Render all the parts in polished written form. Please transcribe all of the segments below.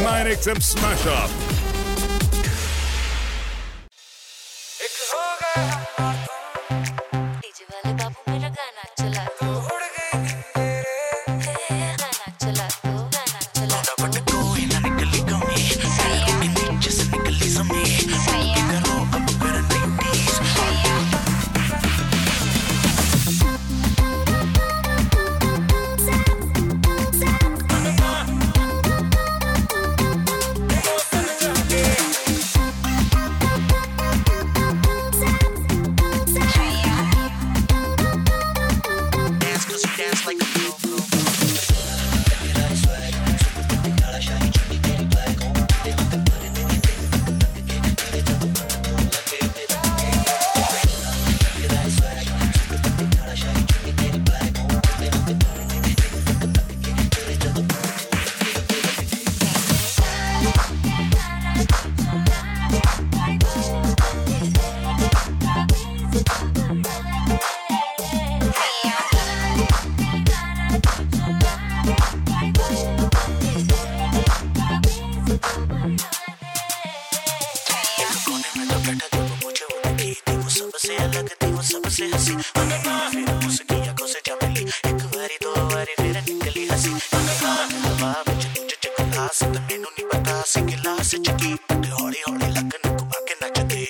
9XM Smash Up. DJ वाले बाबू मेरा गाना चला दो, उड़ गई गाना चला दो, गाना चला दो। बट कोई ना निकली कमी, नीचे से निकली जमीन, करो अब कर Nitish. Dance like a pro. सबसे अलग थी वो सबसे हंसी, फिर उसकी आंखों से चमली, एक बारी दो बारी फिर निकली हंसी। हवा विच तुझे चकला सत मैनू नहीं पता सी गिलास चकी, हौली हौली लगन घुमा के नचदे।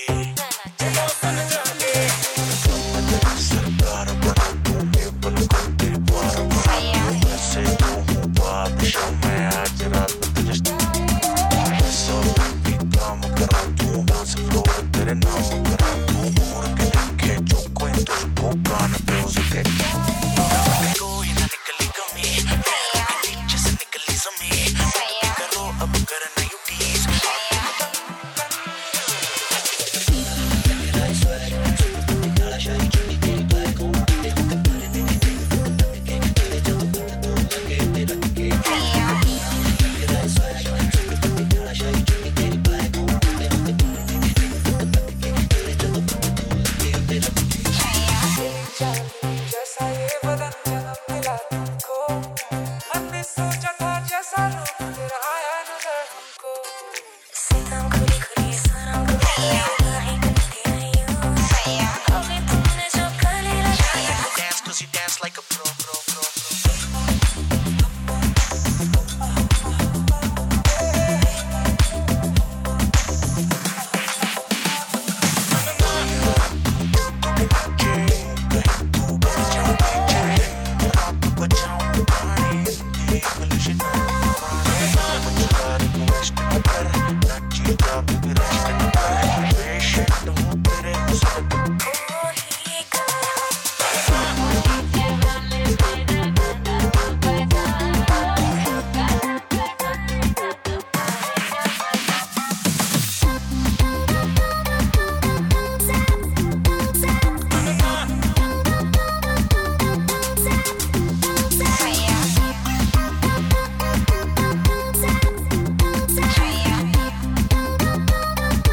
सरकार बना तूने पलकों पे बार बार, ऐसे तो हूँ बादशाह मैं आज रात तुझे सब भी काम करा दूँ, डांस फ्लोर तेरे नाम करा दूँ, कान पे उसके कोई ना निकली कमी, नीचे से निकली जमीन, करो अब कर नई टीज। जैसा ये बदन जन्म मिला तुमको, मन ने सोचा था जैसा रूप तेरा आया नजर हमको। सीताम खुली खुली सनम खुली गाही करती है यूं, अभी तुमने जो कर लिया। Dance 'cause you dance like a pro.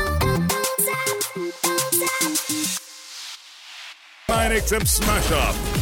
XM Smash Up.